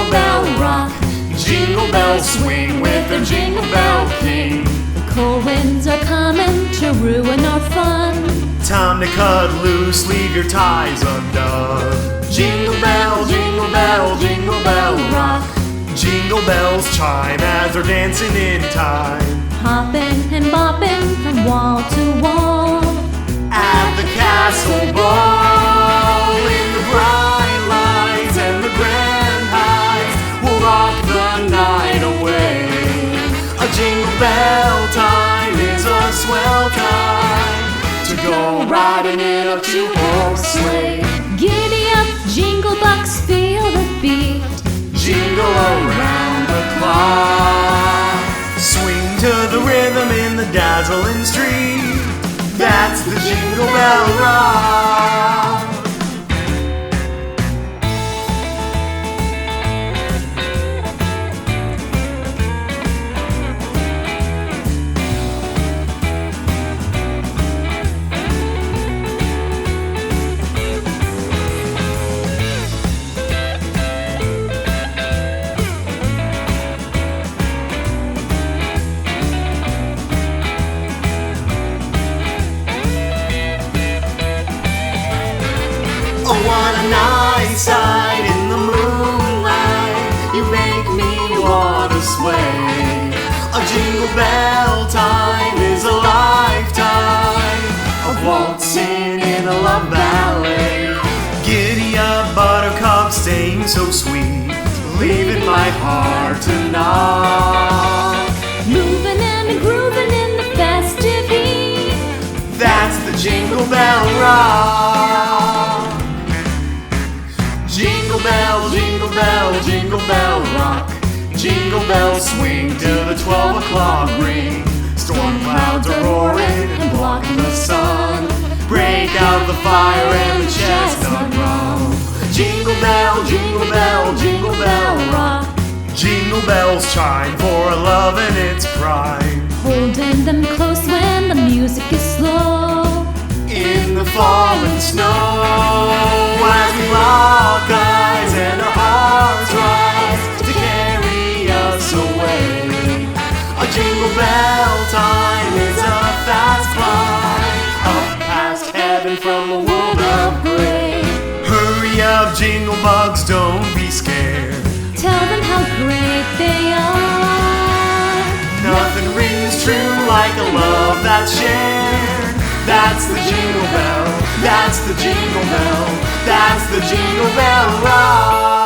jingle bell rock. Jingle bells swing with the Jingle Bell King. The cold winds are coming to ruin our fun. Time to cut loose, leave your ties undone. Jingle bell, jingle bell, jingle bell rock. Jingle bells chime as they're dancing in time. Hopping and bopping from wall to wall. At the castle ball, in the bright lights and the grand heights, we'll rock the night away. A jingle bell time is a swell time to go riding in a two-horse sleigh. Giddy up, jingle bucks, feel the beat. Jingle around the clock. Swing to the rhythm in the dazzling street. That's the Jingle Bell Rock. Oh, what a nice sight in the moonlight. You make me wanna sway. A jingle bell time is a lifetime of waltzing in a love ballet. Giddy up, buttercup, staying so sweet, leaving my heart to knock. Moving and grooving in the festive heat. That's the Jingle Bell Rock. Jingle bell, jingle bell, jingle bell rock. Jingle bells swing till the 12 o'clock ring. Storm clouds are roaring and blocking the sun. Break out the fire and the chestnut rum. Jingle bell, jingle bell, jingle bell rock. Jingle bells chime for love in its prime. Holding them close when the music is slow. In the falling snow, as we lock eyes and our hearts rise to carry us away. A jingle bell time is a fast flight up past heaven from a world of gray. Hurry up, jingle bugs, don't be scared. Tell them how great they are. Nothing rings true like a love that's shared. That's the Jingle Bell, that's the Jingle Bell, that's the Jingle Bell Rock.